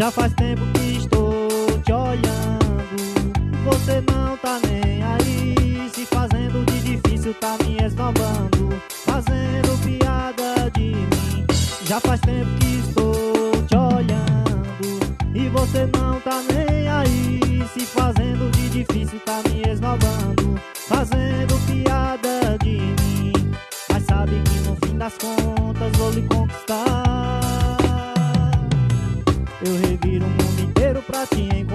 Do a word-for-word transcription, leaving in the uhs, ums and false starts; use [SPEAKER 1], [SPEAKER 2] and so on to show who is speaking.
[SPEAKER 1] Já faz tempo que estou te olhando, você não tá nem aí, se fazendo de difícil, tá me esnobando, fazendo piada de mim. Já faz tempo que estou te olhando e você não tá nem aí, se fazendo de difícil, tá me esnobando, fazendo piada de mim. Mas sabe que no fim das contas vou lhe conquistar. Eu reviro o mundo inteiro pra te encontrar.